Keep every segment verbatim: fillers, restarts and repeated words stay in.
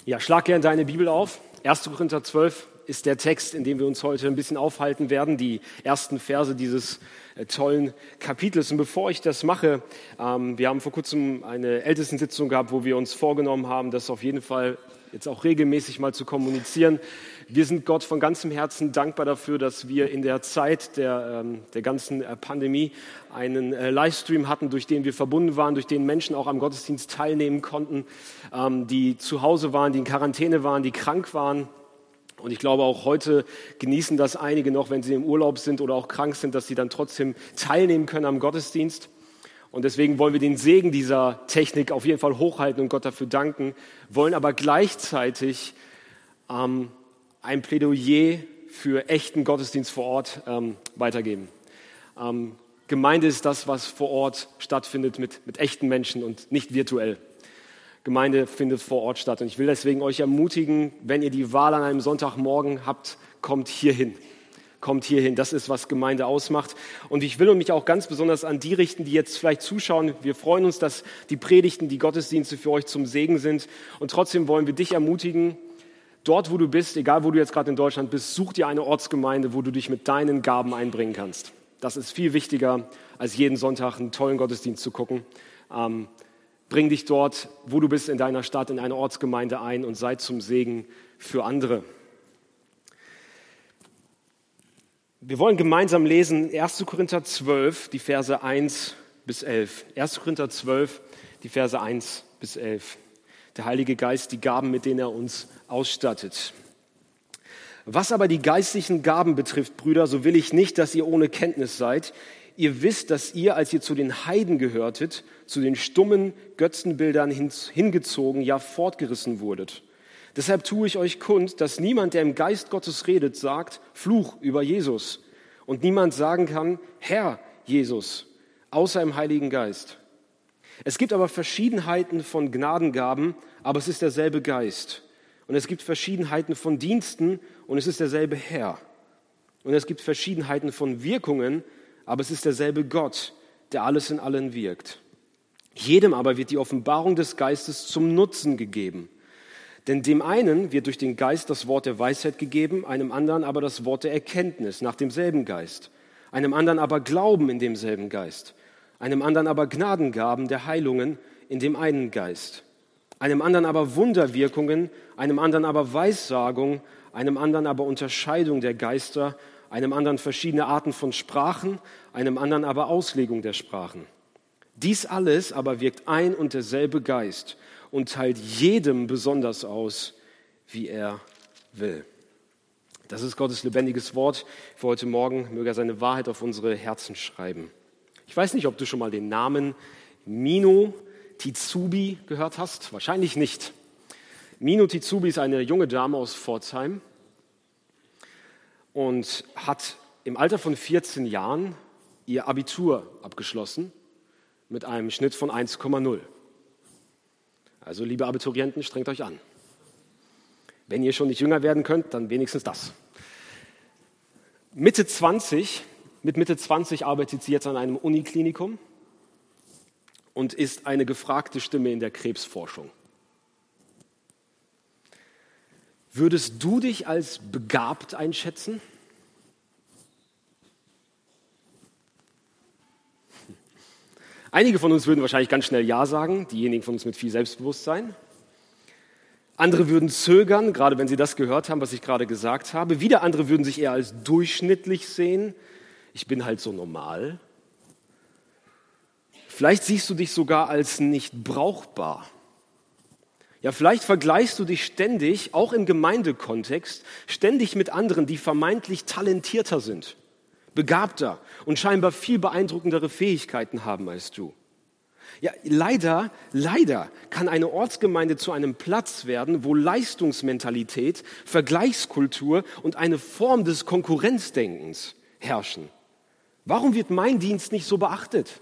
Ja, schlag gerne deine Bibel auf. erster Korinther zwölf ist der Text, in dem wir uns heute ein bisschen aufhalten werden, die ersten Verse dieses äh, tollen Kapitels. Und bevor ich das mache, ähm, wir haben vor kurzem eine Ältestensitzung gehabt, wo wir uns vorgenommen haben, das auf jeden Fall jetzt auch regelmäßig mal zu kommunizieren. Wir sind Gott von ganzem Herzen dankbar dafür, dass wir in der Zeit der, ähm, der ganzen äh, Pandemie einen äh, Livestream hatten, durch den wir verbunden waren, durch den Menschen auch am Gottesdienst teilnehmen konnten, ähm, die zu Hause waren, die in Quarantäne waren, die krank waren. Und ich glaube, auch heute genießen das einige noch, wenn sie im Urlaub sind oder auch krank sind, dass sie dann trotzdem teilnehmen können am Gottesdienst. Und deswegen wollen wir den Segen dieser Technik auf jeden Fall hochhalten und Gott dafür danken, wollen aber gleichzeitig ähm, ein Plädoyer für echten Gottesdienst vor Ort ähm, weitergeben. Ähm, Gemeinde ist das, was vor Ort stattfindet mit, mit echten Menschen und nicht virtuell. Gemeinde findet vor Ort statt. Und ich will deswegen euch ermutigen, wenn ihr die Wahl an einem Sonntagmorgen habt, kommt hierhin. Kommt hierhin. Das ist, was Gemeinde ausmacht. Und ich will mich auch ganz besonders an die richten, die jetzt vielleicht zuschauen. Wir freuen uns, dass die Predigten, die Gottesdienste für euch zum Segen sind. Und trotzdem wollen wir dich ermutigen, dort, wo du bist, egal wo du jetzt gerade in Deutschland bist, such dir eine Ortsgemeinde, wo du dich mit deinen Gaben einbringen kannst. Das ist viel wichtiger, als jeden Sonntag einen tollen Gottesdienst zu gucken. Ähm, bring dich dort, wo du bist, in deiner Stadt, in eine Ortsgemeinde ein und sei zum Segen für andere. Wir wollen gemeinsam lesen erster Korinther zwölf, die Verse eins bis elf. erster Korinther zwölf, die Verse eins bis elf. Der Heilige Geist, die Gaben, mit denen er uns ausstattet. Was aber die geistlichen Gaben betrifft, Brüder, so will ich nicht, dass ihr ohne Kenntnis seid. Ihr wisst, dass ihr, als ihr zu den Heiden gehörtet, zu den stummen Götzenbildern hingezogen, ja fortgerissen wurdet. Deshalb tue ich euch kund, dass niemand, der im Geist Gottes redet, sagt, Fluch über Jesus. Und niemand sagen kann, Herr Jesus, außer im Heiligen Geist. Es gibt aber Verschiedenheiten von Gnadengaben, aber es ist derselbe Geist. Und es gibt Verschiedenheiten von Diensten und es ist derselbe Herr. Und es gibt Verschiedenheiten von Wirkungen, aber es ist derselbe Gott, der alles in allen wirkt. Jedem aber wird die Offenbarung des Geistes zum Nutzen gegeben. Denn dem einen wird durch den Geist das Wort der Weisheit gegeben, einem anderen aber das Wort der Erkenntnis nach demselben Geist, einem anderen aber Glauben in demselben Geist, einem anderen aber Gnadengaben der Heilungen in dem einen Geist, einem anderen aber Wunderwirkungen, einem anderen aber Weissagung, einem anderen aber Unterscheidung der Geister, einem anderen verschiedene Arten von Sprachen, einem anderen aber Auslegung der Sprachen. Dies alles aber wirkt ein und derselbe Geist und teilt jedem besonders aus, wie er will. Das ist Gottes lebendiges Wort für heute Morgen. Möge er seine Wahrheit auf unsere Herzen schreiben. Ich weiß nicht, ob du schon mal den Namen Mino Tizubi gehört hast. Wahrscheinlich nicht. Mino Tizubi ist eine junge Dame aus Pforzheim und hat im Alter von vierzehn Jahren ihr Abitur abgeschlossen mit einem Schnitt von eins Komma null. Also, liebe Abiturienten, strengt euch an. Wenn ihr schon nicht jünger werden könnt, dann wenigstens das. Mitte zwanzig, mit Mitte zwanzig arbeitet sie jetzt an einem Uniklinikum und ist eine gefragte Stimme in der Krebsforschung. Würdest du dich als begabt einschätzen? Einige von uns würden wahrscheinlich ganz schnell Ja sagen, diejenigen von uns mit viel Selbstbewusstsein. Andere würden zögern, gerade wenn sie das gehört haben, was ich gerade gesagt habe. Wieder andere würden sich eher als durchschnittlich sehen. Ich bin halt so normal. Vielleicht siehst du dich sogar als nicht brauchbar. Ja, vielleicht vergleichst du dich ständig, auch im Gemeindekontext, ständig mit anderen, die vermeintlich talentierter sind, begabter und scheinbar viel beeindruckendere Fähigkeiten haben als du. Ja, leider, leider kann eine Ortsgemeinde zu einem Platz werden, wo Leistungsmentalität, Vergleichskultur und eine Form des Konkurrenzdenkens herrschen. Warum wird mein Dienst nicht so beachtet?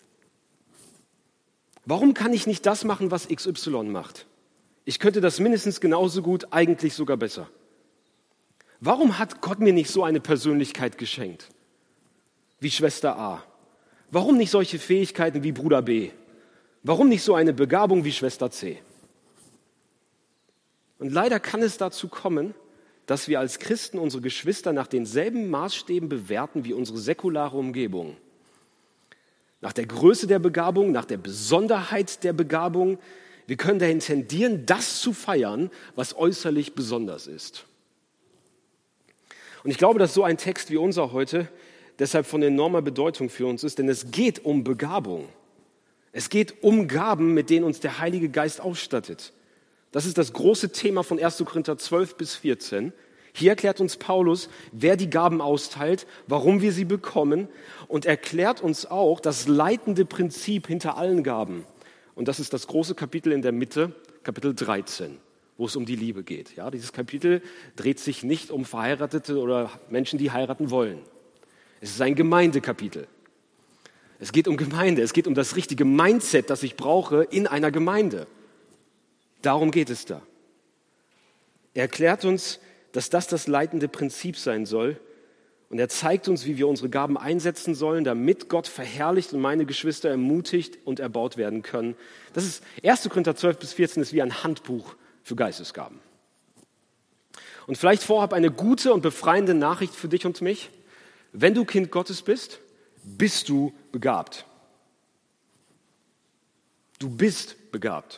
Warum kann ich nicht das machen, was X Y macht? Ich könnte das mindestens genauso gut, eigentlich sogar besser. Warum hat Gott mir nicht so eine Persönlichkeit geschenkt wie Schwester A? Warum nicht solche Fähigkeiten wie Bruder B? Warum nicht so eine Begabung wie Schwester C? Und leider kann es dazu kommen, dass wir als Christen unsere Geschwister nach denselben Maßstäben bewerten wie unsere säkulare Umgebung. Nach der Größe der Begabung, nach der Besonderheit der Begabung. Wir können dahin tendieren, das zu feiern, was äußerlich besonders ist. Und ich glaube, dass so ein Text wie unser heute deshalb von enormer Bedeutung für uns ist, denn es geht um Begabung. Es geht um Gaben, mit denen uns der Heilige Geist ausstattet. Das ist das große Thema von erster Korinther zwölf bis vierzehn. Hier erklärt uns Paulus, wer die Gaben austeilt, warum wir sie bekommen und erklärt uns auch das leitende Prinzip hinter allen Gaben. Und das ist das große Kapitel in der Mitte, Kapitel dreizehn, wo es um die Liebe geht. Ja, dieses Kapitel dreht sich nicht um Verheiratete oder Menschen, die heiraten wollen. Es ist ein Gemeindekapitel. Es geht um Gemeinde, es geht um das richtige Mindset, das ich brauche in einer Gemeinde. Darum geht es da. Er erklärt uns, dass das das leitende Prinzip sein soll. Und er zeigt uns, wie wir unsere Gaben einsetzen sollen, damit Gott verherrlicht und meine Geschwister ermutigt und erbaut werden können. Das ist erster Korinther zwölf bis vierzehn ist wie ein Handbuch für Geistesgaben. Und vielleicht vorab eine gute und befreiende Nachricht für dich und mich. Wenn du Kind Gottes bist, bist du begabt. Du bist begabt.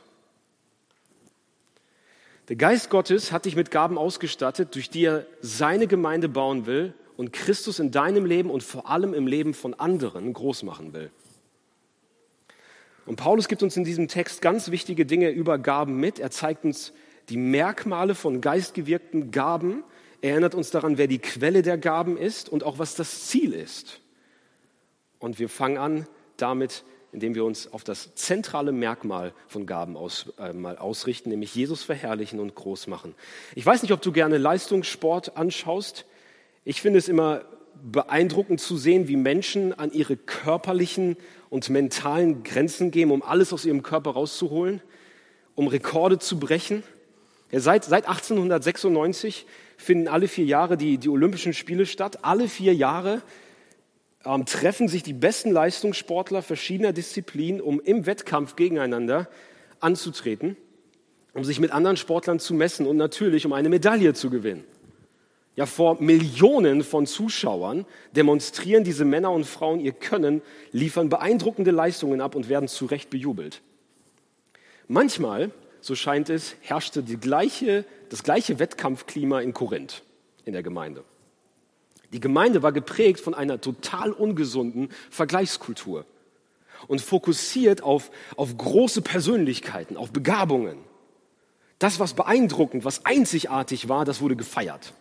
Der Geist Gottes hat dich mit Gaben ausgestattet, durch die er seine Gemeinde bauen will und Christus in deinem Leben und vor allem im Leben von anderen groß machen will. Und Paulus gibt uns in diesem Text ganz wichtige Dinge über Gaben mit. Er zeigt uns die Merkmale von geistgewirkten Gaben. Er erinnert uns daran, wer die Quelle der Gaben ist und auch was das Ziel ist. Und wir fangen an damit, indem wir uns auf das zentrale Merkmal von Gaben aus, äh, mal ausrichten, nämlich Jesus verherrlichen und groß machen. Ich weiß nicht, ob du gerne Leistungssport anschaust. Ich finde es immer beeindruckend zu sehen, wie Menschen an ihre körperlichen und mentalen Grenzen gehen, um alles aus ihrem Körper rauszuholen, um Rekorde zu brechen. Ja, seit, seit achtzehnhundertsechsundneunzig finden alle vier Jahre die, die Olympischen Spiele statt. Alle vier Jahre ähm, treffen sich die besten Leistungssportler verschiedener Disziplinen, um im Wettkampf gegeneinander anzutreten, um sich mit anderen Sportlern zu messen und natürlich um eine Medaille zu gewinnen. Ja, vor Millionen von Zuschauern demonstrieren diese Männer und Frauen ihr Können, liefern beeindruckende Leistungen ab und werden zu Recht bejubelt. Manchmal, so scheint es, herrschte die gleiche, das gleiche Wettkampfklima in Korinth, in der Gemeinde. Die Gemeinde war geprägt von einer total ungesunden Vergleichskultur und fokussiert auf, auf große Persönlichkeiten, auf Begabungen. Das, was beeindruckend, was einzigartig war, das wurde gefeiert.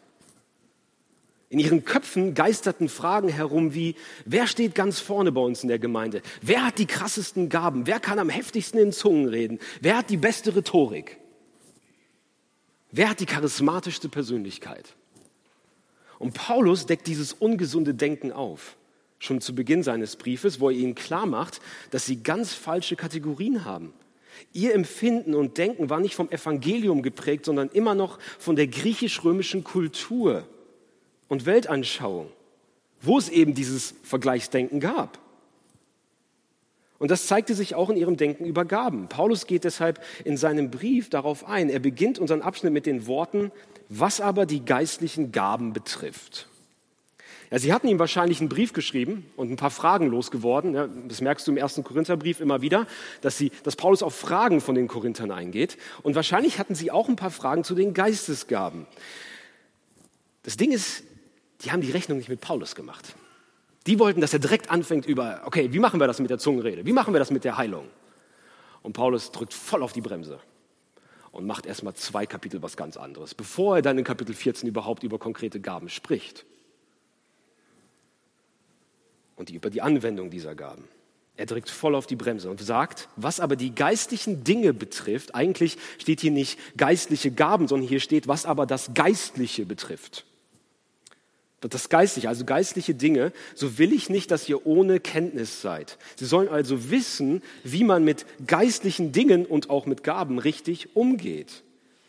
In ihren Köpfen geisterten Fragen herum wie, wer steht ganz vorne bei uns in der Gemeinde? Wer hat die krassesten Gaben? Wer kann am heftigsten in Zungen reden? Wer hat die beste Rhetorik? Wer hat die charismatischste Persönlichkeit? Und Paulus deckt dieses ungesunde Denken auf, schon zu Beginn seines Briefes, wo er ihnen klar macht, dass sie ganz falsche Kategorien haben. Ihr Empfinden und Denken war nicht vom Evangelium geprägt, sondern immer noch von der griechisch-römischen Kultur und Weltanschauung, wo es eben dieses Vergleichsdenken gab. Und das zeigte sich auch in ihrem Denken über Gaben. Paulus geht deshalb in seinem Brief darauf ein. Er beginnt unseren Abschnitt mit den Worten, was aber die geistlichen Gaben betrifft. Ja, sie hatten ihm wahrscheinlich einen Brief geschrieben und ein paar Fragen losgeworden. Ja, das merkst du im ersten Korintherbrief immer wieder, dass, sie, dass Paulus auf Fragen von den Korinthern eingeht. Und wahrscheinlich hatten sie auch ein paar Fragen zu den Geistesgaben. Das Ding ist, die haben die Rechnung nicht mit Paulus gemacht. Die wollten, dass er direkt anfängt über, okay, wie machen wir das mit der Zungenrede? Wie machen wir das mit der Heilung? Und Paulus drückt voll auf die Bremse und macht erstmal zwei Kapitel was ganz anderes, bevor er dann in Kapitel vierzehn überhaupt über konkrete Gaben spricht. Und die, über die Anwendung dieser Gaben. Er drückt voll auf die Bremse und sagt, was aber die geistlichen Dinge betrifft, eigentlich steht hier nicht geistliche Gaben, sondern hier steht, was aber das Geistliche betrifft. Das Geistliche, also geistliche Dinge, so will ich nicht, dass ihr ohne Kenntnis seid. Sie sollen also wissen, wie man mit geistlichen Dingen und auch mit Gaben richtig umgeht.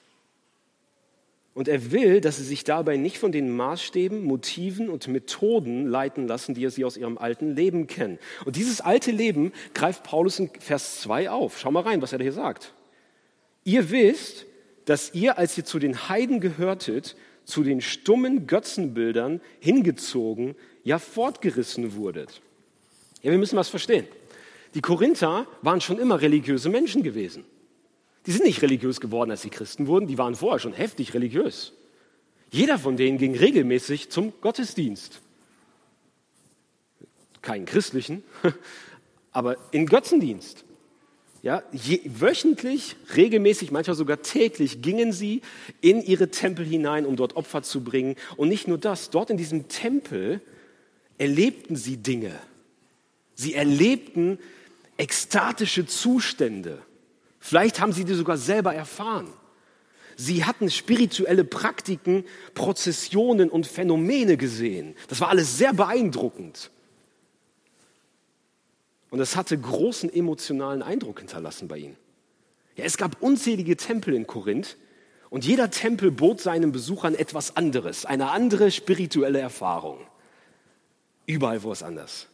Und er will, dass sie sich dabei nicht von den Maßstäben, Motiven und Methoden leiten lassen, die sie aus ihrem alten Leben kennen. Und dieses alte Leben greift Paulus in Vers zwei auf. Schau mal rein, was er hier sagt. Ihr wisst, dass ihr, als ihr zu den Heiden gehörtet, zu den stummen Götzenbildern hingezogen, ja fortgerissen wurdet. Ja, wir müssen was verstehen. Die Korinther waren schon immer religiöse Menschen gewesen. Die sind nicht religiös geworden, als sie Christen wurden, die waren vorher schon heftig religiös. Jeder von denen ging regelmäßig zum Gottesdienst. Keinen christlichen, aber in Götzendienst. Ja, je, wöchentlich, regelmäßig, manchmal sogar täglich gingen sie in ihre Tempel hinein, um dort Opfer zu bringen. Und nicht nur das, dort in diesem Tempel erlebten sie Dinge. Sie erlebten ekstatische Zustände. Vielleicht haben sie die sogar selber erfahren. Sie hatten spirituelle Praktiken, Prozessionen und Phänomene gesehen. Das war alles sehr beeindruckend. Und es hatte großen emotionalen Eindruck hinterlassen bei ihnen. Ja, es gab unzählige Tempel in Korinth und jeder Tempel bot seinen Besuchern etwas anderes, eine andere spirituelle Erfahrung. Überall war es anders.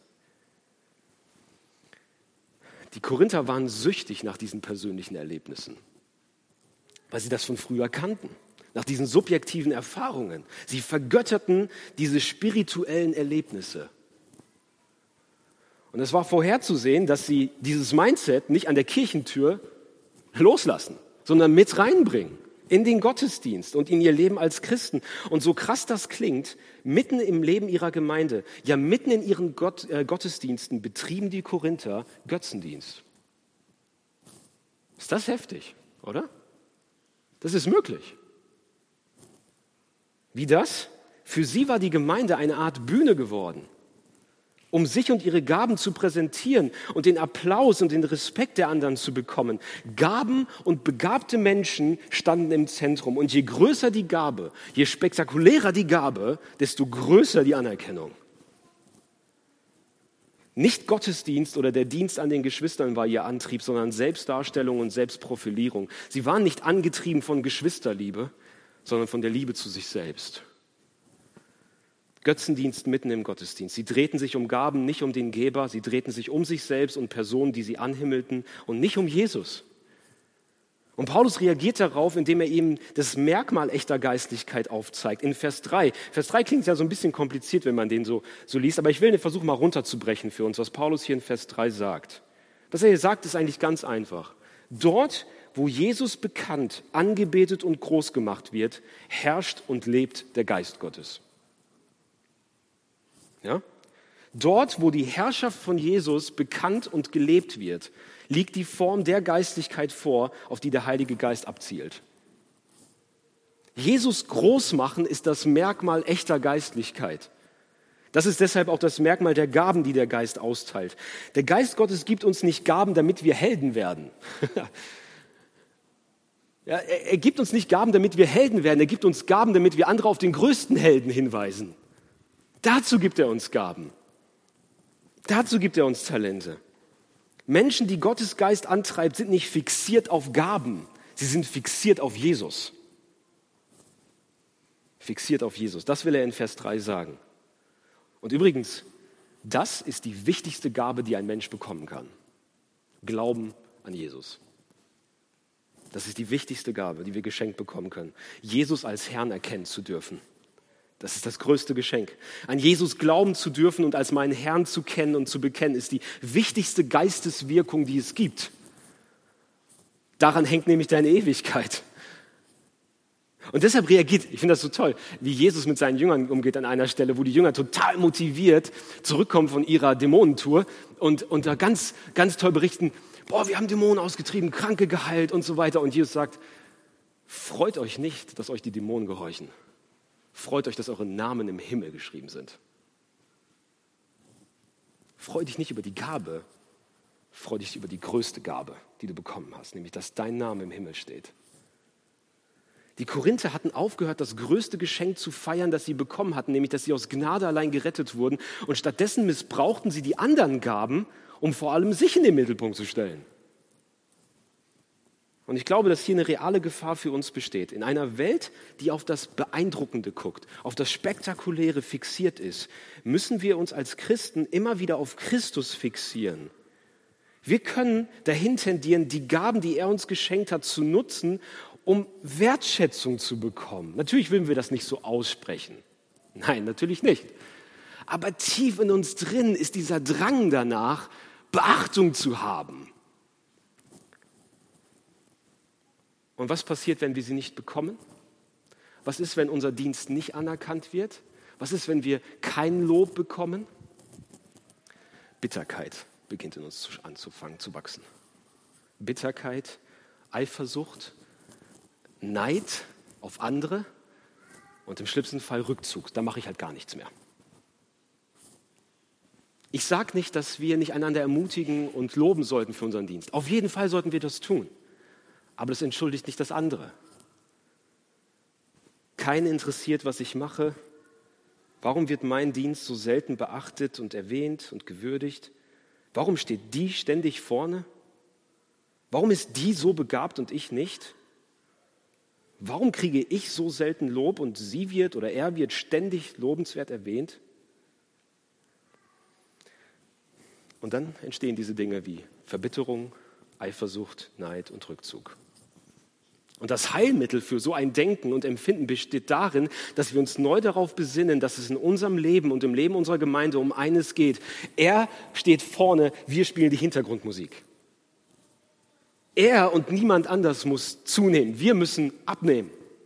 Die Korinther waren süchtig nach diesen persönlichen Erlebnissen, weil sie das von früher kannten, nach diesen subjektiven Erfahrungen. Sie vergötterten diese spirituellen Erlebnisse. Und es war vorherzusehen, dass sie dieses Mindset nicht an der Kirchentür loslassen, sondern mit reinbringen in den Gottesdienst und in ihr Leben als Christen. Und so krass das klingt, mitten im Leben ihrer Gemeinde, ja mitten in ihren Gott, äh, Gottesdiensten betrieben die Korinther Götzendienst. Ist das heftig, oder? Das ist möglich. Wie das? Für sie war die Gemeinde eine Art Bühne geworden, um sich und ihre Gaben zu präsentieren und den Applaus und den Respekt der anderen zu bekommen. Gaben und begabte Menschen standen im Zentrum. Und je größer die Gabe, je spektakulärer die Gabe, desto größer die Anerkennung. Nicht Gottesdienst oder der Dienst an den Geschwistern war ihr Antrieb, sondern Selbstdarstellung und Selbstprofilierung. Sie waren nicht angetrieben von Geschwisterliebe, sondern von der Liebe zu sich selbst. Götzendienst mitten im Gottesdienst. Sie drehten sich um Gaben, nicht um den Geber. Sie drehten sich um sich selbst und Personen, die sie anhimmelten und nicht um Jesus. Und Paulus reagiert darauf, indem er ihm das Merkmal echter Geistlichkeit aufzeigt. In Vers drei. Vers drei klingt ja so ein bisschen kompliziert, wenn man den so, so liest, aber ich will den Versuch mal runterzubrechen für uns, was Paulus hier in Vers drei sagt. Was er hier sagt, ist eigentlich ganz einfach. Dort, wo Jesus bekannt, angebetet und groß gemacht wird, herrscht und lebt der Geist Gottes. Ja? Dort, wo die Herrschaft von Jesus bekannt und gelebt wird, liegt die Form der Geistlichkeit vor, auf die der Heilige Geist abzielt. Jesus groß machen ist das Merkmal echter Geistlichkeit. Das ist deshalb auch das Merkmal der Gaben, die der Geist austeilt. Der Geist Gottes gibt uns nicht Gaben, damit wir Helden werden. Ja, er, er gibt uns nicht Gaben, damit wir Helden werden. Er gibt uns Gaben, damit wir andere auf den größten Helden hinweisen. Dazu gibt er uns Gaben. Dazu gibt er uns Talente. Menschen, die Gottes Geist antreibt, sind nicht fixiert auf Gaben. Sie sind fixiert auf Jesus. Fixiert auf Jesus. Das will er in Vers drei sagen. Und übrigens, das ist die wichtigste Gabe, die ein Mensch bekommen kann. Glauben an Jesus. Das ist die wichtigste Gabe, die wir geschenkt bekommen können. Jesus als Herrn erkennen zu dürfen. Das ist das größte Geschenk. An Jesus glauben zu dürfen und als meinen Herrn zu kennen und zu bekennen, ist die wichtigste Geisteswirkung, die es gibt. Daran hängt nämlich deine Ewigkeit. Und deshalb reagiert, ich finde das so toll, wie Jesus mit seinen Jüngern umgeht an einer Stelle, wo die Jünger total motiviert zurückkommen von ihrer Dämonentour und, und da ganz, ganz toll berichten, boah, wir haben Dämonen ausgetrieben, Kranke geheilt und so weiter. Und Jesus sagt, freut euch nicht, dass euch die Dämonen gehorchen. Freut euch, dass eure Namen im Himmel geschrieben sind. Freu dich nicht über die Gabe, freu dich über die größte Gabe, die du bekommen hast, nämlich, dass dein Name im Himmel steht. Die Korinther hatten aufgehört, das größte Geschenk zu feiern, das sie bekommen hatten, nämlich, dass sie aus Gnade allein gerettet wurden. Und stattdessen missbrauchten sie die anderen Gaben, um vor allem sich in den Mittelpunkt zu stellen. Und ich glaube, dass hier eine reale Gefahr für uns besteht. In einer Welt, die auf das Beeindruckende guckt, auf das Spektakuläre fixiert ist, müssen wir uns als Christen immer wieder auf Christus fixieren. Wir können dahin tendieren, die Gaben, die er uns geschenkt hat, zu nutzen, um Wertschätzung zu bekommen. Natürlich würden wir das nicht so aussprechen. Nein, natürlich nicht. Aber tief in uns drin ist dieser Drang danach, Beachtung zu haben. Und was passiert, wenn wir sie nicht bekommen? Was ist, wenn unser Dienst nicht anerkannt wird? Was ist, wenn wir kein Lob bekommen? Bitterkeit beginnt in uns anzufangen, zu wachsen. Bitterkeit, Eifersucht, Neid auf andere und im schlimmsten Fall Rückzug. Da mache ich halt gar nichts mehr. Ich sage nicht, dass wir nicht einander ermutigen und loben sollten für unseren Dienst. Auf jeden Fall sollten wir das tun. Aber das entschuldigt nicht das andere. Keinen interessiert, was ich mache. Warum wird mein Dienst so selten beachtet und erwähnt und gewürdigt? Warum steht die ständig vorne? Warum ist die so begabt und ich nicht? Warum kriege ich so selten Lob und sie wird oder er wird ständig lobenswert erwähnt? Und dann entstehen diese Dinge wie Verbitterung, Eifersucht, Neid und Rückzug. Und das Heilmittel für so ein Denken und Empfinden besteht darin, dass wir uns neu darauf besinnen, dass es in unserem Leben und im Leben unserer Gemeinde um eines geht. Er steht vorne, wir spielen die Hintergrundmusik. Er und niemand anders muss zunehmen, wir müssen abnehmen.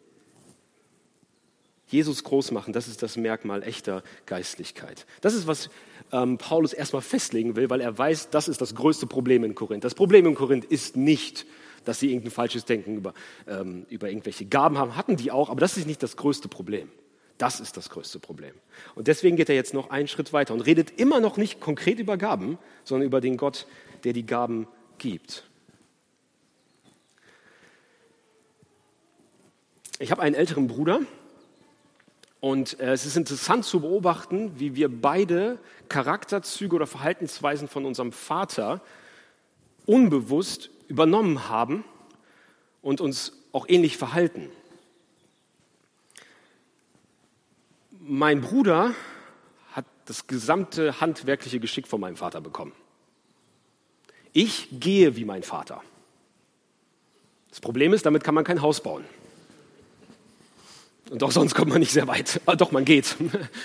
Jesus groß machen, das ist das Merkmal echter Geistlichkeit. Das ist, was ähm, Paulus erstmal festlegen will, weil er weiß, das ist das größte Problem in Korinth. Das Problem in Korinth ist nicht, dass sie irgendein falsches Denken über, ähm, über irgendwelche Gaben haben, hatten die auch, aber das ist nicht das größte Problem. Das ist das größte Problem. Und deswegen geht er jetzt noch einen Schritt weiter und redet immer noch nicht konkret über Gaben, sondern über den Gott, der die Gaben gibt. Ich habe einen älteren Bruder und äh, es ist interessant zu beobachten, wie wir beide Charakterzüge oder Verhaltensweisen von unserem Vater unbewusst übernommen haben und uns auch ähnlich verhalten. Mein Bruder hat das gesamte handwerkliche Geschick von meinem Vater bekommen. Ich gehe wie mein Vater. Das Problem ist, damit kann man kein Haus bauen. Und auch sonst kommt man nicht sehr weit. Ah, doch, man geht.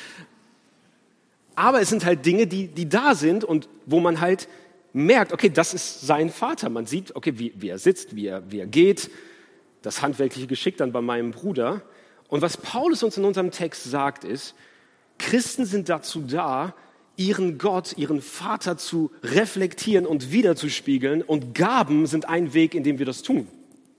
Aber es sind halt Dinge, die, die da sind und wo man halt merkt, okay, das ist sein Vater. Man sieht, okay, wie, wie er sitzt, wie er, wie er geht, das handwerkliche Geschick dann bei meinem Bruder. Und was Paulus uns in unserem Text sagt, ist, Christen sind dazu da, ihren Gott, ihren Vater zu reflektieren und wiederzuspiegeln. Und Gaben sind ein Weg, in dem wir das tun.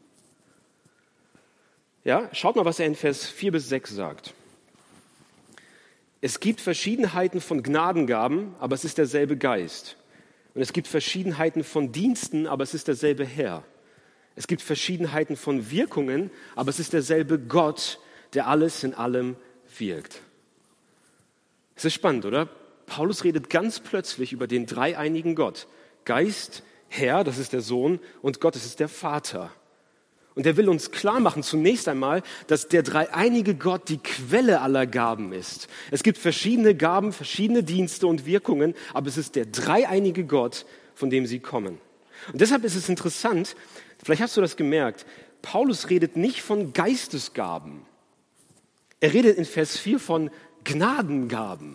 Ja, schaut mal, was er in Vers vier bis sechs sagt. Es gibt Verschiedenheiten von Gnadengaben, aber es ist derselbe Geist. Und es gibt Verschiedenheiten von Diensten, aber es ist derselbe Herr. Es gibt Verschiedenheiten von Wirkungen, aber es ist derselbe Gott, der alles in allem wirkt. Es ist spannend, oder? Paulus redet ganz plötzlich über den dreieinigen Gott. Geist, Herr, das ist der Sohn, und Gott, das ist der Vater. Und er will uns klar machen, zunächst einmal, dass der dreieinige Gott die Quelle aller Gaben ist. Es gibt verschiedene Gaben, verschiedene Dienste und Wirkungen, aber es ist der dreieinige Gott, von dem sie kommen. Und deshalb ist es interessant, vielleicht hast du das gemerkt, Paulus redet nicht von Geistesgaben. Er redet in Vers vier von Gnadengaben.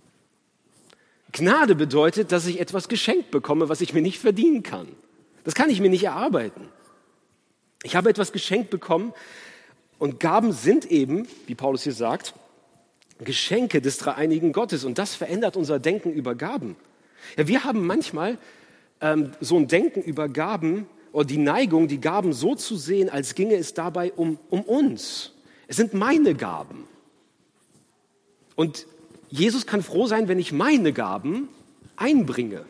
Gnade bedeutet, dass ich etwas geschenkt bekomme, was ich mir nicht verdienen kann. Das kann ich mir nicht erarbeiten. Ich habe etwas geschenkt bekommen und Gaben sind eben, wie Paulus hier sagt, Geschenke des dreieinigen Gottes und das verändert unser Denken über Gaben. Ja, wir haben manchmal ähm, so ein Denken über Gaben oder die Neigung, die Gaben so zu sehen, als ginge es dabei um, um uns. Es sind meine Gaben. Und Jesus kann froh sein, wenn ich meine Gaben einbringe.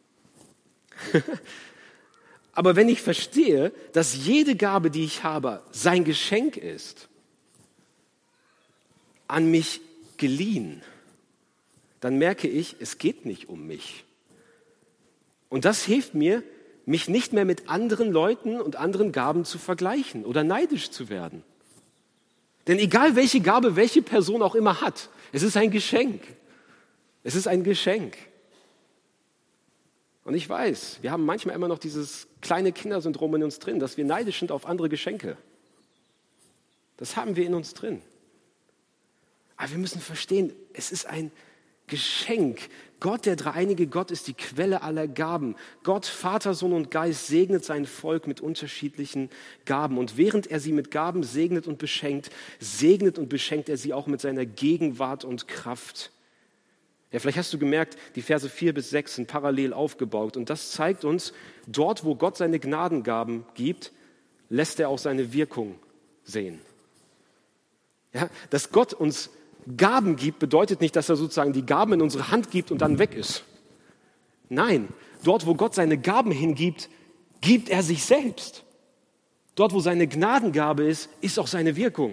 Aber wenn ich verstehe, dass jede Gabe, die ich habe, sein Geschenk ist, an mich geliehen, dann merke ich, es geht nicht um mich. Und das hilft mir, mich nicht mehr mit anderen Leuten und anderen Gaben zu vergleichen oder neidisch zu werden. Denn egal welche Gabe welche Person auch immer hat, es ist ein Geschenk. Es ist ein Geschenk. Und ich weiß, wir haben manchmal immer noch dieses kleine Kindersyndrom in uns drin, dass wir neidisch sind auf andere Geschenke. Das haben wir in uns drin. Aber wir müssen verstehen, es ist ein Geschenk. Gott, der dreieinige Gott, ist die Quelle aller Gaben. Gott, Vater, Sohn und Geist segnet sein Volk mit unterschiedlichen Gaben. Und während er sie mit Gaben segnet und beschenkt, segnet und beschenkt er sie auch mit seiner Gegenwart und Kraft. Ja, vielleicht hast du gemerkt, die Verse vier bis sechs sind parallel aufgebaut. Und das zeigt uns, dort, wo Gott seine Gnadengaben gibt, lässt er auch seine Wirkung sehen. Ja, dass Gott uns Gaben gibt, bedeutet nicht, dass er sozusagen die Gaben in unsere Hand gibt und dann weg ist. Nein, dort, wo Gott seine Gaben hingibt, gibt er sich selbst. Dort, wo seine Gnadengabe ist, ist auch seine Wirkung.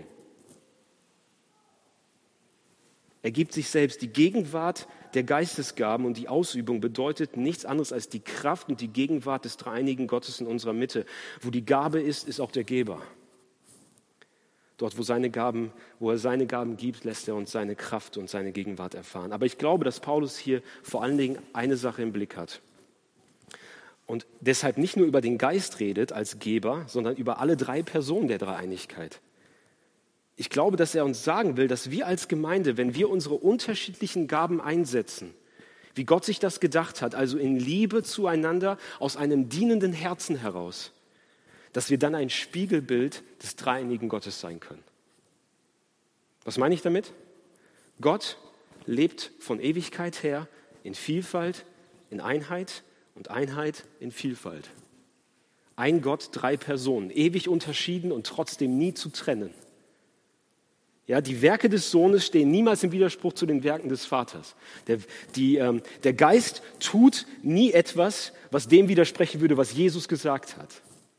Er gibt sich selbst. Die Gegenwart der Geistesgaben und die Ausübung bedeutet nichts anderes als die Kraft und die Gegenwart des dreieinigen Gottes in unserer Mitte. Wo die Gabe ist, ist auch der Geber. Dort, wo, seine Gaben, wo er seine Gaben gibt, lässt er uns seine Kraft und seine Gegenwart erfahren. Aber ich glaube, dass Paulus hier vor allen Dingen eine Sache im Blick hat. Und deshalb nicht nur über den Geist redet als Geber, sondern über alle drei Personen der Dreieinigkeit. Ich glaube, dass er uns sagen will, dass wir als Gemeinde, wenn wir unsere unterschiedlichen Gaben einsetzen, wie Gott sich das gedacht hat, also in Liebe zueinander, aus einem dienenden Herzen heraus, dass wir dann ein Spiegelbild des dreieinigen Gottes sein können. Was meine ich damit? Gott lebt von Ewigkeit her in Vielfalt, in Einheit und Einheit in Vielfalt. Ein Gott, drei Personen, ewig unterschieden und trotzdem nie zu trennen. Ja, die Werke des Sohnes stehen niemals im Widerspruch zu den Werken des Vaters. Der, die, ähm, der Geist tut nie etwas, was dem widersprechen würde, was Jesus gesagt hat.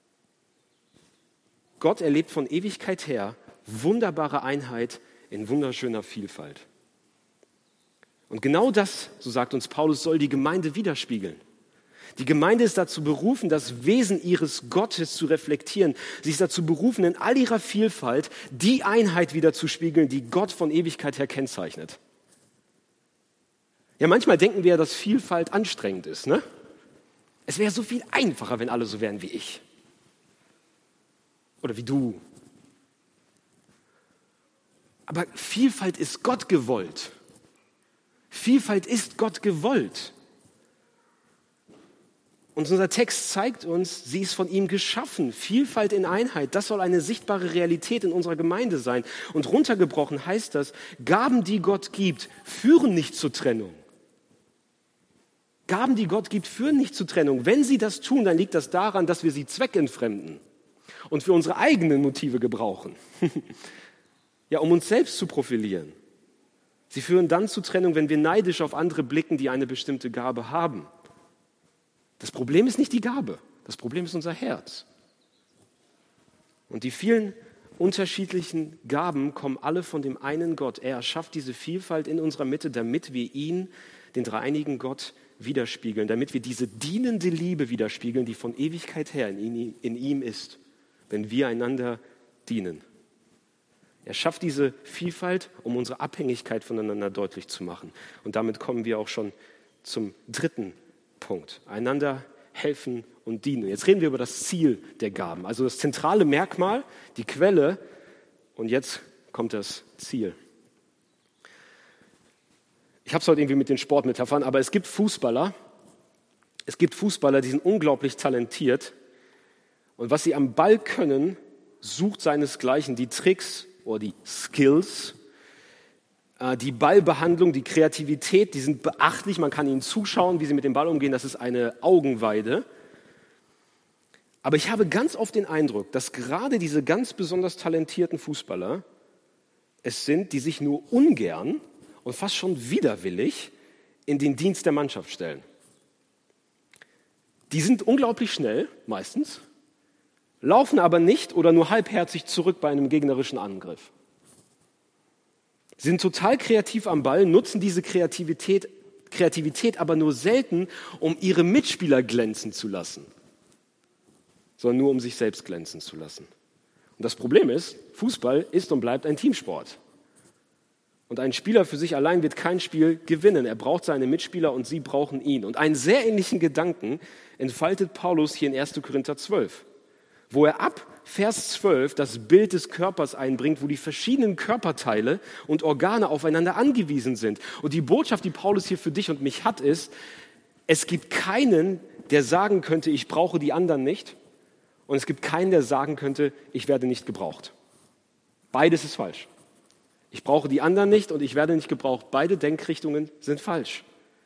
Gott erlebt von Ewigkeit her wunderbare Einheit in wunderschöner Vielfalt. Und genau das, so sagt uns Paulus, soll die Gemeinde widerspiegeln. Die Gemeinde ist dazu berufen, das Wesen ihres Gottes zu reflektieren. Sie ist dazu berufen, in all ihrer Vielfalt die Einheit widerzuspiegeln, die Gott von Ewigkeit her kennzeichnet. Ja, manchmal denken wir ja, dass Vielfalt anstrengend ist, ne? Es wäre so viel einfacher, wenn alle so wären wie ich. Oder wie du. Aber Vielfalt ist Gott gewollt. Vielfalt ist Gott gewollt. Und unser Text zeigt uns, sie ist von ihm geschaffen. Vielfalt in Einheit, das soll eine sichtbare Realität in unserer Gemeinde sein. Und runtergebrochen heißt das, Gaben, die Gott gibt, führen nicht zur Trennung. Gaben, die Gott gibt, führen nicht zur Trennung. Wenn sie das tun, dann liegt das daran, dass wir sie zweckentfremden und für unsere eigenen Motive gebrauchen. Ja, um uns selbst zu profilieren. Sie führen dann zur Trennung, wenn wir neidisch auf andere blicken, die eine bestimmte Gabe haben. Das Problem ist nicht die Gabe, das Problem ist unser Herz. Und die vielen unterschiedlichen Gaben kommen alle von dem einen Gott. Er erschafft diese Vielfalt in unserer Mitte, damit wir ihn, den dreieinigen Gott, widerspiegeln, damit wir diese dienende Liebe widerspiegeln, die von Ewigkeit her in ihm, in ihm ist, wenn wir einander dienen. Er schafft diese Vielfalt, um unsere Abhängigkeit voneinander deutlich zu machen. Und damit kommen wir auch schon zum dritten Punkt. Einander helfen und dienen. Jetzt reden wir über das Ziel der Gaben, also das zentrale Merkmal, die Quelle, und jetzt kommt das Ziel. Ich habe es heute irgendwie mit den Sportmetaphern, aber es gibt Fußballer, es gibt Fußballer, die sind unglaublich talentiert und was sie am Ball können, sucht seinesgleichen. Die Tricks oder die Skills, die Ballbehandlung, die Kreativität, die sind beachtlich. Man kann ihnen zuschauen, wie sie mit dem Ball umgehen. Das ist eine Augenweide. Aber ich habe ganz oft den Eindruck, dass gerade diese ganz besonders talentierten Fußballer es sind, die sich nur ungern und fast schon widerwillig in den Dienst der Mannschaft stellen. Die sind unglaublich schnell, meistens, laufen aber nicht oder nur halbherzig zurück bei einem gegnerischen Angriff. Sie sind total kreativ am Ball, nutzen diese Kreativität, Kreativität aber nur selten, um ihre Mitspieler glänzen zu lassen, sondern nur um sich selbst glänzen zu lassen. Und das Problem ist, Fußball ist und bleibt ein Teamsport. Und ein Spieler für sich allein wird kein Spiel gewinnen. Er braucht seine Mitspieler und sie brauchen ihn. Und einen sehr ähnlichen Gedanken entfaltet Paulus hier in erster Korinther zwölf, wo er ab Vers zwölf das Bild des Körpers einbringt, wo die verschiedenen Körperteile und Organe aufeinander angewiesen sind. Und die Botschaft, die Paulus hier für dich und mich hat, ist, es gibt keinen, der sagen könnte, ich brauche die anderen nicht. Und es gibt keinen, der sagen könnte, ich werde nicht gebraucht. Beides ist falsch. Ich brauche die anderen nicht und ich werde nicht gebraucht. Beide Denkrichtungen sind falsch.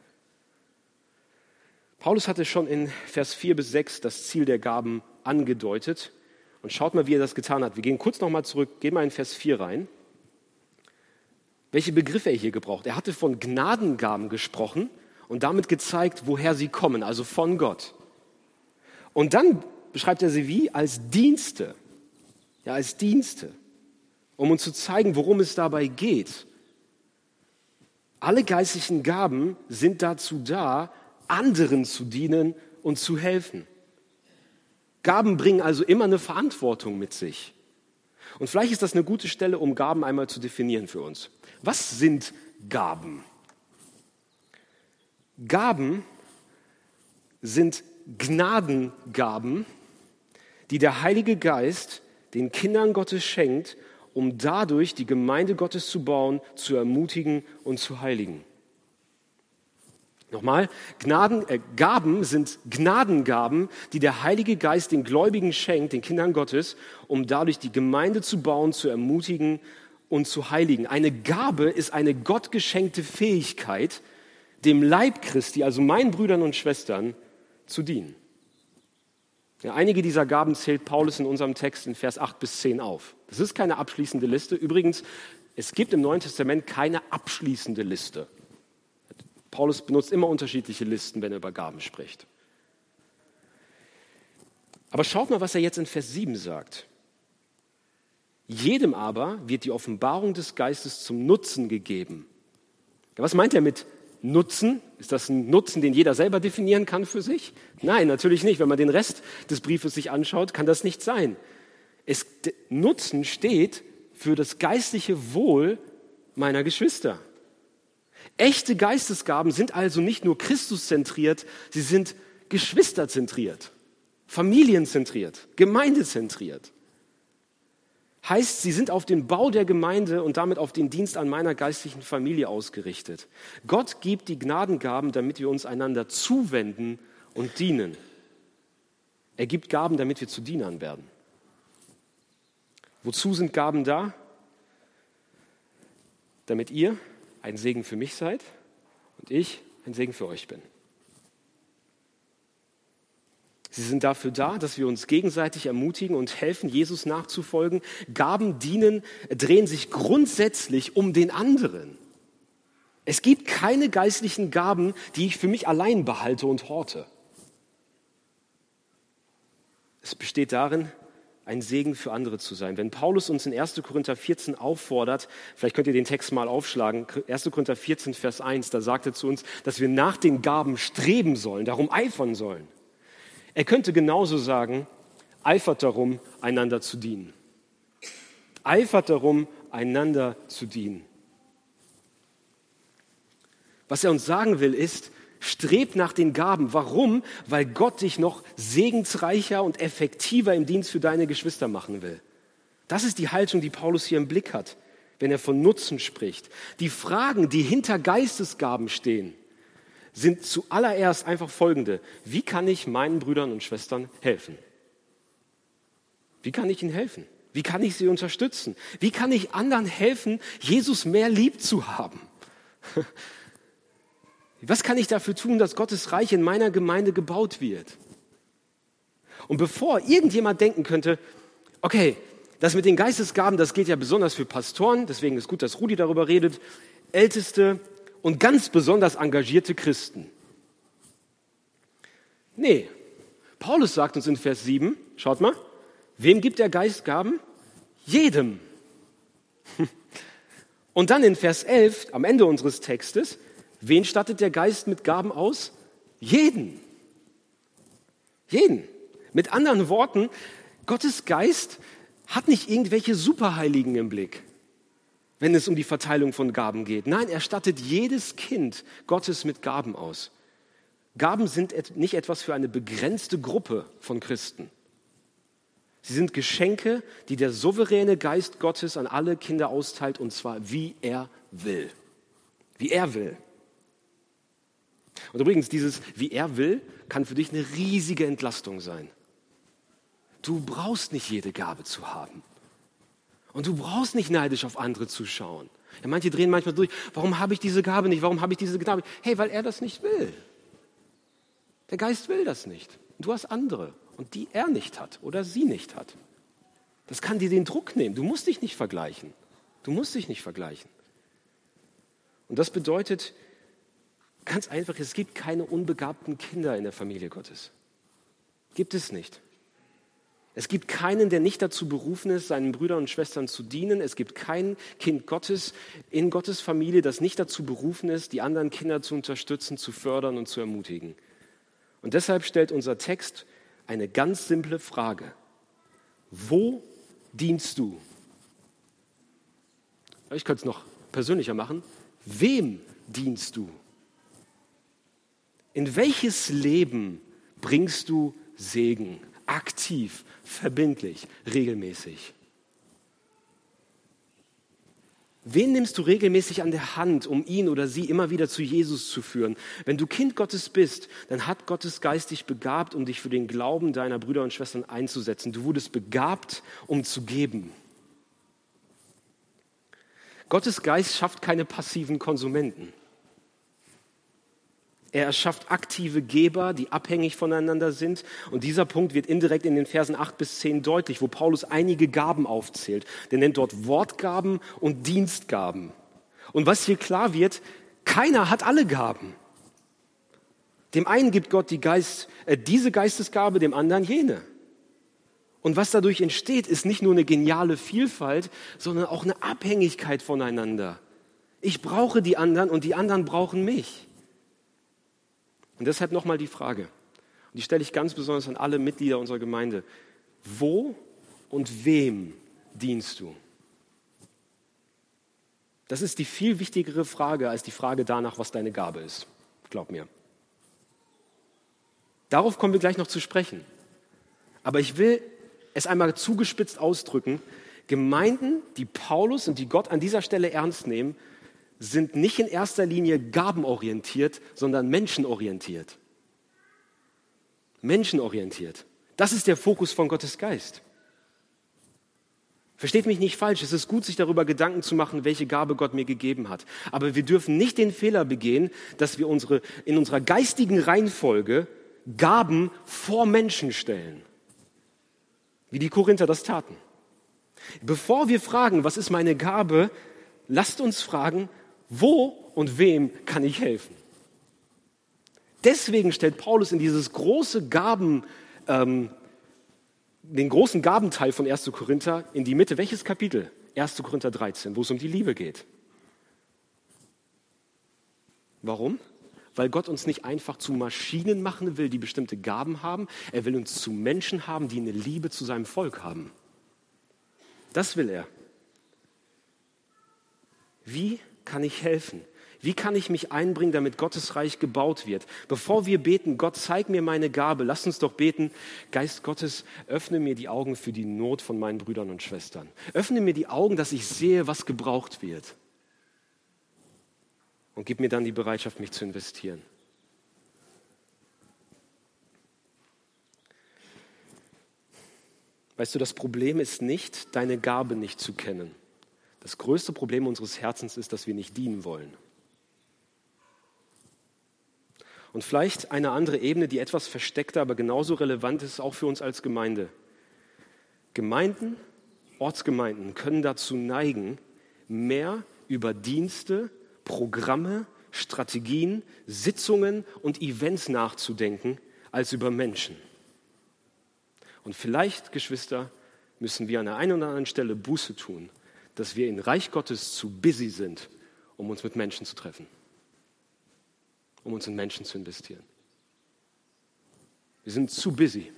Paulus hatte schon in Vers vier bis sechs das Ziel der Gaben angedeutet. Und schaut mal, wie er das getan hat. Wir gehen kurz nochmal zurück, gehen mal in Vers vier rein. Welche Begriffe er hier gebraucht? Er hatte von Gnadengaben gesprochen und damit gezeigt, woher sie kommen, also von Gott. Und dann beschreibt er sie wie? Als Dienste. Ja, als Dienste. Um uns zu zeigen, worum es dabei geht. Alle geistlichen Gaben sind dazu da, anderen zu dienen und zu helfen. Gaben bringen also immer eine Verantwortung mit sich. Und vielleicht ist das eine gute Stelle, um Gaben einmal zu definieren für uns. Was sind Gaben? Gaben sind Gnadengaben, die der Heilige Geist den Kindern Gottes schenkt, um dadurch die Gemeinde Gottes zu bauen, zu ermutigen und zu heiligen. Nochmal, Gnaden, äh, Gaben sind Gnadengaben, die der Heilige Geist den Gläubigen schenkt, den Kindern Gottes, um dadurch die Gemeinde zu bauen, zu ermutigen und zu heiligen. Eine Gabe ist eine gottgeschenkte Fähigkeit, dem Leib Christi, also meinen Brüdern und Schwestern, zu dienen. Ja, einige dieser Gaben zählt Paulus in unserem Text in Vers acht bis zehn auf. Das ist keine abschließende Liste. Übrigens, es gibt im Neuen Testament keine abschließende Liste. Paulus benutzt immer unterschiedliche Listen, wenn er über Gaben spricht. Aber schaut mal, was er jetzt in Vers sieben sagt. Jedem aber wird die Offenbarung des Geistes zum Nutzen gegeben. Ja, was meint er mit Nutzen? Ist das ein Nutzen, den jeder selber definieren kann für sich? Nein, natürlich nicht. Wenn man den Rest des Briefes sich anschaut, kann das nicht sein. Es, Nutzen steht für das geistliche Wohl meiner Geschwister. Echte Geistesgaben sind also nicht nur Christuszentriert, sie sind geschwisterzentriert, familienzentriert, gemeindezentriert. Heißt, sie sind auf den Bau der Gemeinde und damit auf den Dienst an meiner geistlichen Familie ausgerichtet. Gott gibt die Gnadengaben, damit wir uns einander zuwenden und dienen. Er gibt Gaben, damit wir zu Dienern werden. Wozu sind Gaben da? Damit ihr ein Segen für mich seid und ich ein Segen für euch bin. Sie sind dafür da, dass wir uns gegenseitig ermutigen und helfen, Jesus nachzufolgen. Gaben dienen, drehen sich grundsätzlich um den anderen. Es gibt keine geistlichen Gaben, die ich für mich allein behalte und horte. Es besteht darin, ein Segen für andere zu sein. Wenn Paulus uns in erster Korinther vierzehn auffordert, vielleicht könnt ihr den Text mal aufschlagen, erster Korinther vierzehn, Vers eins, da sagt er zu uns, dass wir nach den Gaben streben sollen, darum eifern sollen. Er könnte genauso sagen, eifert darum, einander zu dienen. Eifert darum, einander zu dienen. Was er uns sagen will, ist, strebt nach den Gaben. Warum? Weil Gott dich noch segensreicher und effektiver im Dienst für deine Geschwister machen will. Das ist die Haltung, die Paulus hier im Blick hat, wenn er von Nutzen spricht. Die Fragen, die hinter Geistesgaben stehen, sind zuallererst einfach folgende. Wie kann ich meinen Brüdern und Schwestern helfen? Wie kann ich ihnen helfen? Wie kann ich sie unterstützen? Wie kann ich anderen helfen, Jesus mehr lieb zu haben? Was kann ich dafür tun, dass Gottes Reich in meiner Gemeinde gebaut wird? Und bevor irgendjemand denken könnte, okay, das mit den Geistesgaben, das geht ja besonders für Pastoren, deswegen ist gut, dass Rudi darüber redet, Älteste und ganz besonders engagierte Christen. Nee, Paulus sagt uns in Vers sieben, schaut mal, wem gibt der Geist Gaben? Jedem. Und dann in Vers elf, am Ende unseres Textes, wen stattet der Geist mit Gaben aus? Jeden. Jeden. Mit anderen Worten, Gottes Geist hat nicht irgendwelche Superheiligen im Blick, wenn es um die Verteilung von Gaben geht. Nein, er stattet jedes Kind Gottes mit Gaben aus. Gaben sind nicht etwas für eine begrenzte Gruppe von Christen. Sie sind Geschenke, die der souveräne Geist Gottes an alle Kinder austeilt, und zwar wie er will. Wie er will. Und übrigens, dieses wie er will, kann für dich eine riesige Entlastung sein. Du brauchst nicht jede Gabe zu haben. Und du brauchst nicht neidisch auf andere zu schauen. Ja, manche drehen manchmal durch, warum habe ich diese Gabe nicht, warum habe ich diese Gabe nicht? Hey, weil er das nicht will. Der Geist will das nicht. Du hast andere und die er nicht hat oder sie nicht hat. Das kann dir den Druck nehmen. Du musst dich nicht vergleichen. Du musst dich nicht vergleichen. Und das bedeutet ganz einfach, es gibt keine unbegabten Kinder in der Familie Gottes. Gibt es nicht. Es gibt keinen, der nicht dazu berufen ist, seinen Brüdern und Schwestern zu dienen. Es gibt kein Kind Gottes in Gottes Familie, das nicht dazu berufen ist, die anderen Kinder zu unterstützen, zu fördern und zu ermutigen. Und deshalb stellt unser Text eine ganz simple Frage. Wo dienst du? Ich könnte es noch persönlicher machen. Wem dienst du? In welches Leben bringst du Segen? Aktiv, verbindlich, regelmäßig. Wen nimmst du regelmäßig an der Hand, um ihn oder sie immer wieder zu Jesus zu führen? Wenn du Kind Gottes bist, dann hat Gottes Geist dich begabt, um dich für den Glauben deiner Brüder und Schwestern einzusetzen. Du wurdest begabt, um zu geben. Gottes Geist schafft keine passiven Konsumenten. Er erschafft aktive Geber, die abhängig voneinander sind. Und dieser Punkt wird indirekt in den Versen acht bis zehn deutlich, wo Paulus einige Gaben aufzählt. Der nennt dort Wortgaben und Dienstgaben. Und was hier klar wird, keiner hat alle Gaben. Dem einen gibt Gott die Geist, äh, diese Geistesgabe, dem anderen jene. Und was dadurch entsteht, ist nicht nur eine geniale Vielfalt, sondern auch eine Abhängigkeit voneinander. Ich brauche die anderen und die anderen brauchen mich. Und deshalb nochmal die Frage, und die stelle ich ganz besonders an alle Mitglieder unserer Gemeinde. Wo und wem dienst du? Das ist die viel wichtigere Frage als die Frage danach, was deine Gabe ist. Glaub mir. Darauf kommen wir gleich noch zu sprechen. Aber ich will es einmal zugespitzt ausdrücken. Gemeinden, die Paulus und die Gott an dieser Stelle ernst nehmen, sind nicht in erster Linie gabenorientiert, sondern menschenorientiert. Menschenorientiert. Das ist der Fokus von Gottes Geist. Versteht mich nicht falsch, es ist gut, sich darüber Gedanken zu machen, welche Gabe Gott mir gegeben hat. Aber wir dürfen nicht den Fehler begehen, dass wir unsere, in unserer geistigen Reihenfolge Gaben vor Menschen stellen. Wie die Korinther das taten. Bevor wir fragen, was ist meine Gabe, lasst uns fragen, wo und wem kann ich helfen? Deswegen stellt Paulus in dieses große Gaben, ähm, den großen Gabenteil von erster Korinther in die Mitte. Welches Kapitel? erster Korinther dreizehn, wo es um die Liebe geht. Warum? Weil Gott uns nicht einfach zu Maschinen machen will, die bestimmte Gaben haben. Er will uns zu Menschen haben, die eine Liebe zu seinem Volk haben. Das will er. Wie kann ich helfen? Wie kann ich mich einbringen, damit Gottes Reich gebaut wird? Bevor wir beten, Gott, zeig mir meine Gabe, lass uns doch beten, Geist Gottes, öffne mir die Augen für die Not von meinen Brüdern und Schwestern. Öffne mir die Augen, dass ich sehe, was gebraucht wird. Und gib mir dann die Bereitschaft, mich zu investieren. Weißt du, das Problem ist nicht, deine Gabe nicht zu kennen. Das größte Problem unseres Herzens ist, dass wir nicht dienen wollen. Und vielleicht eine andere Ebene, die etwas versteckter, aber genauso relevant ist, auch für uns als Gemeinde. Gemeinden, Ortsgemeinden können dazu neigen, mehr über Dienste, Programme, Strategien, Sitzungen und Events nachzudenken, als über Menschen. Und vielleicht, Geschwister, müssen wir an der einen oder anderen Stelle Buße tun, dass wir in Reich Gottes zu busy sind, um uns mit Menschen zu treffen, um uns in Menschen zu investieren. Wir sind zu busy.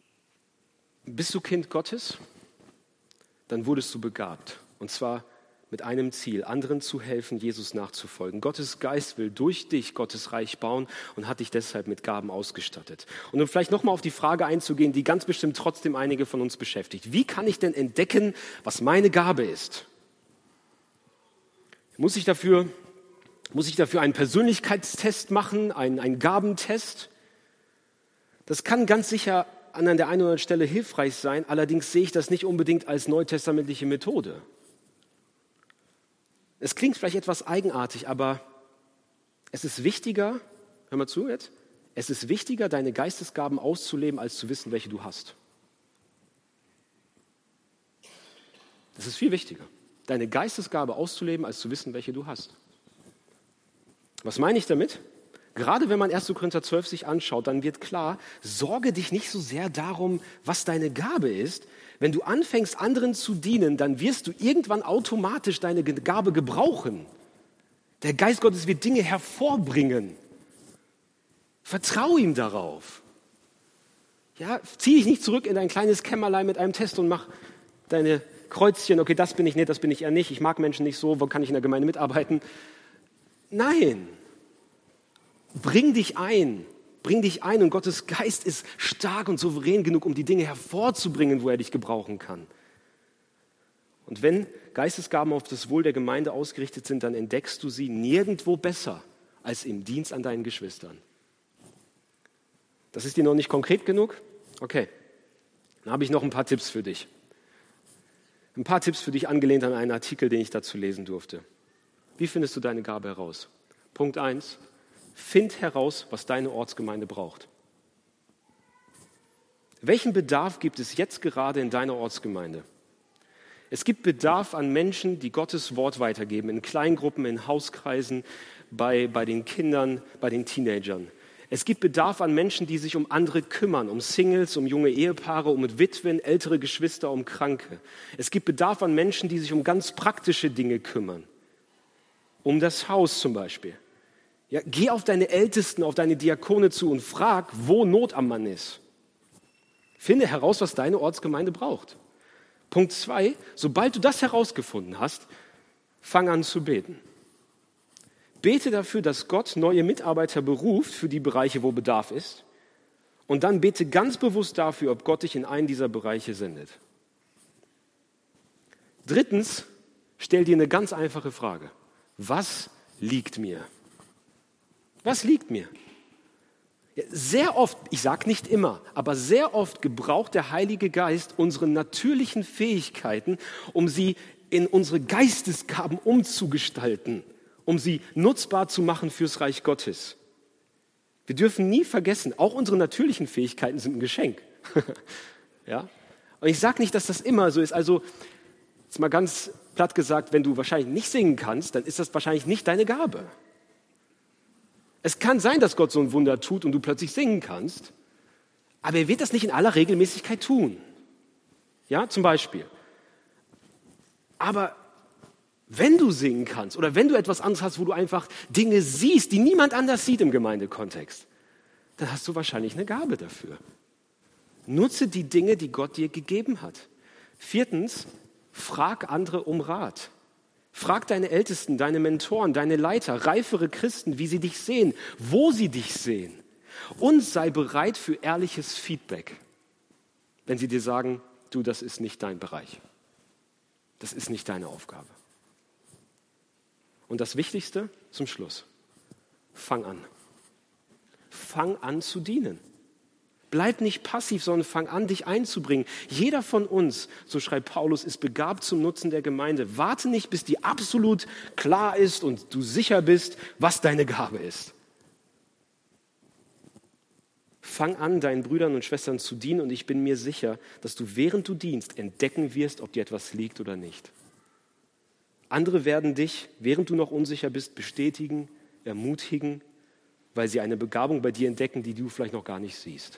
Bist du Kind Gottes? Dann wurdest du begabt. Und zwar mit einem Ziel, anderen zu helfen, Jesus nachzufolgen. Gottes Geist will durch dich Gottes Reich bauen und hat dich deshalb mit Gaben ausgestattet. Und um vielleicht nochmal auf die Frage einzugehen, die ganz bestimmt trotzdem einige von uns beschäftigt. Wie kann ich denn entdecken, was meine Gabe ist? Muss ich dafür, muss ich dafür einen Persönlichkeitstest machen, einen, einen Gabentest? Das kann ganz sicher an der einen oder anderen Stelle hilfreich sein, allerdings sehe ich das nicht unbedingt als neutestamentliche Methode. Es klingt vielleicht etwas eigenartig, aber es ist wichtiger, hör mal zu jetzt, es ist wichtiger, deine Geistesgaben auszuleben, als zu wissen, welche du hast. Das ist viel wichtiger, deine Geistesgabe auszuleben, als zu wissen, welche du hast. Was meine ich damit? Gerade wenn man erster Korinther zwölf sich anschaut, dann wird klar, sorge dich nicht so sehr darum, was deine Gabe ist. Wenn du anfängst, anderen zu dienen, dann wirst du irgendwann automatisch deine Gabe gebrauchen. Der Geist Gottes wird Dinge hervorbringen. Vertrau ihm darauf. Ja, zieh dich nicht zurück in dein kleines Kämmerlein mit einem Test und mach deine Kreuzchen. Okay, das bin ich nicht, das bin ich eher nicht. Ich mag Menschen nicht so, wo kann ich in der Gemeinde mitarbeiten? Nein. Bring dich ein, bring dich ein und Gottes Geist ist stark und souverän genug, um die Dinge hervorzubringen, wo er dich gebrauchen kann. Und wenn Geistesgaben auf das Wohl der Gemeinde ausgerichtet sind, dann entdeckst du sie nirgendwo besser als im Dienst an deinen Geschwistern. Das ist dir noch nicht konkret genug? Okay, dann habe ich noch ein paar Tipps für dich. Ein paar Tipps für dich angelehnt an einen Artikel, den ich dazu lesen durfte. Wie findest du deine Gabe heraus? Punkt eins. Find heraus, was deine Ortsgemeinde braucht. Welchen Bedarf gibt es jetzt gerade in deiner Ortsgemeinde? Es gibt Bedarf an Menschen, die Gottes Wort weitergeben, in Kleingruppen, in Hauskreisen, bei, bei den Kindern, bei den Teenagern. Es gibt Bedarf an Menschen, die sich um andere kümmern, um Singles, um junge Ehepaare, um Witwen, ältere Geschwister, um Kranke. Es gibt Bedarf an Menschen, die sich um ganz praktische Dinge kümmern, um das Haus zum Beispiel. Ja, geh auf deine Ältesten, auf deine Diakone zu und frag, wo Not am Mann ist. Finde heraus, was deine Ortsgemeinde braucht. Punkt zwei, sobald du das herausgefunden hast, fang an zu beten. Bete dafür, dass Gott neue Mitarbeiter beruft für die Bereiche, wo Bedarf ist. Und dann bete ganz bewusst dafür, ob Gott dich in einen dieser Bereiche sendet. Drittens, stell dir eine ganz einfache Frage. Was liegt mir? Was liegt mir? Sehr oft, ich sage nicht immer, aber sehr oft gebraucht der Heilige Geist unsere natürlichen Fähigkeiten, um sie in unsere Geistesgaben umzugestalten, um sie nutzbar zu machen fürs Reich Gottes. Wir dürfen nie vergessen, auch unsere natürlichen Fähigkeiten sind ein Geschenk. Ja? Und ich sage nicht, dass das immer so ist. Also, jetzt mal ganz platt gesagt, wenn du wahrscheinlich nicht singen kannst, dann ist das wahrscheinlich nicht deine Gabe. Es kann sein, dass Gott so ein Wunder tut und du plötzlich singen kannst, aber er wird das nicht in aller Regelmäßigkeit tun. Ja, zum Beispiel. Aber wenn du singen kannst oder wenn du etwas anderes hast, wo du einfach Dinge siehst, die niemand anders sieht im Gemeindekontext, dann hast du wahrscheinlich eine Gabe dafür. Nutze die Dinge, die Gott dir gegeben hat. Viertens, frag andere um Rat. Frag deine Ältesten, deine Mentoren, deine Leiter, reifere Christen, wie sie dich sehen, wo sie dich sehen. Und sei bereit für ehrliches Feedback, wenn sie dir sagen, du, das ist nicht dein Bereich. Das ist nicht deine Aufgabe. Und das Wichtigste zum Schluss, fang an. Fang an zu dienen. Bleib nicht passiv, sondern fang an, dich einzubringen. Jeder von uns, so schreibt Paulus, ist begabt zum Nutzen der Gemeinde. Warte nicht, bis die absolut klar ist und du sicher bist, was deine Gabe ist. Fang an, deinen Brüdern und Schwestern zu dienen und ich bin mir sicher, dass du, während du dienst, entdecken wirst, ob dir etwas liegt oder nicht. Andere werden dich, während du noch unsicher bist, bestätigen, ermutigen, weil sie eine Begabung bei dir entdecken, die du vielleicht noch gar nicht siehst.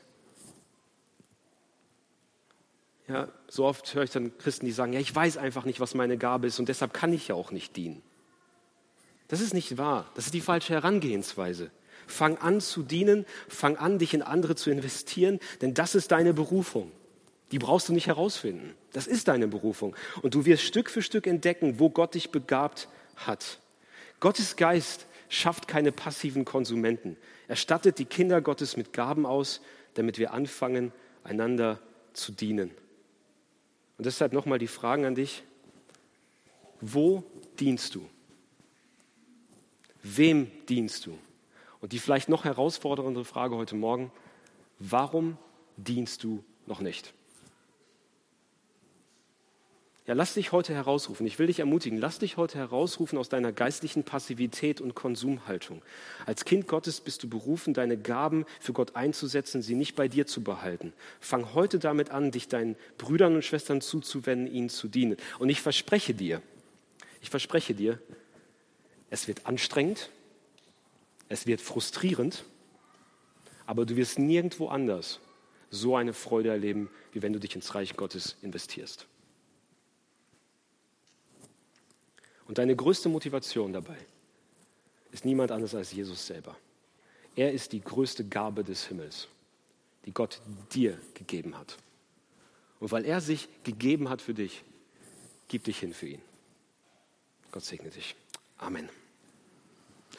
Ja, so oft höre ich dann Christen, die sagen, ja, ich weiß einfach nicht, was meine Gabe ist und deshalb kann ich ja auch nicht dienen. Das ist nicht wahr. Das ist die falsche Herangehensweise. Fang an zu dienen, fang an, dich in andere zu investieren, denn das ist deine Berufung. Die brauchst du nicht herausfinden. Das ist deine Berufung. Und du wirst Stück für Stück entdecken, wo Gott dich begabt hat. Gottes Geist schafft keine passiven Konsumenten. Er stattet die Kinder Gottes mit Gaben aus, damit wir anfangen, einander zu dienen. Und deshalb nochmal die Fragen an dich. Wo dienst du? Wem dienst du? Und die vielleicht noch herausforderndere Frage heute Morgen, warum dienst du noch nicht? Ja, lass dich heute herausrufen. Ich will dich ermutigen, lass dich heute herausrufen aus deiner geistlichen Passivität und Konsumhaltung. Als Kind Gottes bist du berufen, deine Gaben für Gott einzusetzen, sie nicht bei dir zu behalten. Fang heute damit an, dich deinen Brüdern und Schwestern zuzuwenden, ihnen zu dienen. Und ich verspreche dir, ich verspreche dir, es wird anstrengend, es wird frustrierend, aber du wirst nirgendwo anders so eine Freude erleben, wie wenn du dich ins Reich Gottes investierst. Und deine größte Motivation dabei ist niemand anderes als Jesus selber. Er ist die größte Gabe des Himmels, die Gott dir gegeben hat. Und weil er sich gegeben hat für dich, gib dich hin für ihn. Gott segne dich. Amen.